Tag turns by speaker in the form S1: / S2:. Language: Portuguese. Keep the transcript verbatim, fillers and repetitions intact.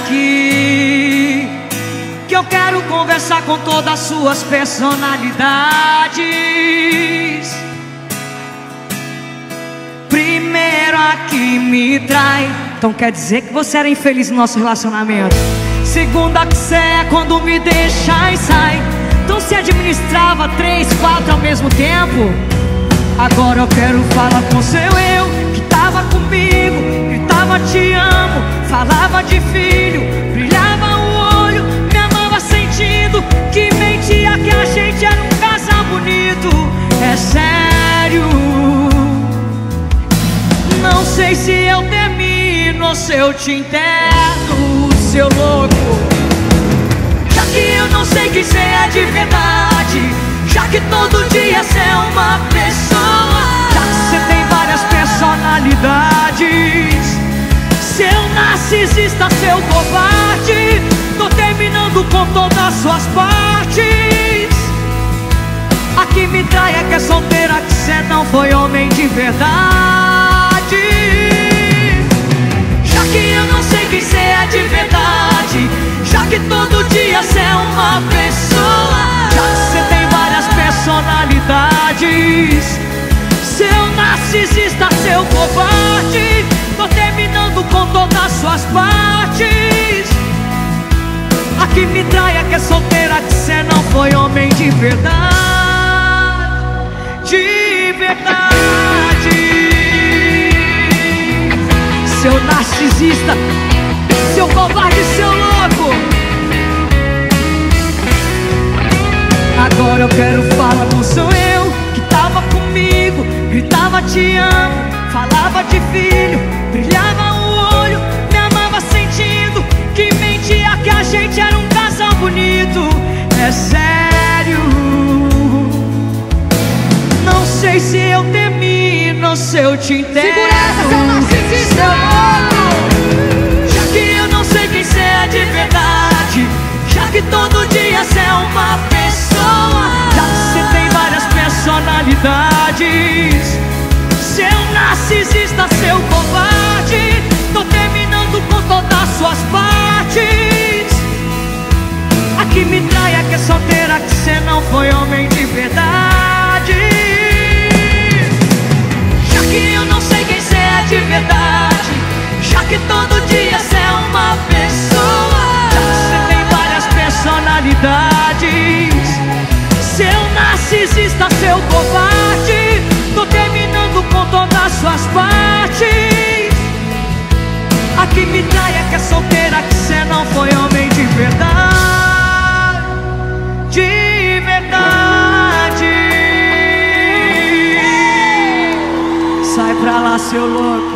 S1: aqui, que eu quero conversar com todas as suas personalidades. Primeiro a que me trai, então quer dizer que você era infeliz no nosso relacionamento. Segunda que cê é quando me deixa e sai, então se administrava três, quatro ao mesmo tempo. Agora eu quero falar com seu eu, que tava comigo, gritava te amo, falava de filho, brilhava o olho, me amava sentindo que mentia que a gente era um casal bonito. É sério, não sei se eu termino ou se eu te interno, seu louco. Já que eu não sei quem cê é de verdade, já que todo dia cê é uma pessoa, já que cê tem várias personalidades, seu narcisista, seu covarde, tô terminando com todas as suas partes. A que me trai é que é solteira, que cê não foi homem de verdade. Já que eu não sei quem cê é de verdade, já que todo dia cê é uma pessoa, já que cê tem várias personalidades, seu narcisista, seu covarde, tô terminando com todas as suas partes. A que me trai é que é solteira, que cê não foi homem de verdade, de verdade. Seu narcisista, seu covarde, seu louco. Agora eu quero falar com seu eu, que tava comigo, gritava te amo, falava de filho, brilhava o olho, me amava sentindo que mentia que a gente era um casal bonito. É sério, não sei se eu termino ou se eu te interno.
S2: Segura essa, seu narcisista!
S1: Já que eu não sei quem cê é de verdade, já que todo dia cê é uma pessoa, já que cê tem várias personalidades, seu narcisista, seu covarde, tô terminando com todas as suas partes. A que me trai é que é solteira, que cê não foi homem de verdade. Já que eu não sei quem cê é de verdade, já que todo dia cê é uma pessoa, já que cê tem várias personalidades, seu narcisista, seu covarde, tô terminando com todas as suas partes. A que me trai é que é solteira, que cê não foi homem de verdade, de verdade. Sai pra lá, seu louco.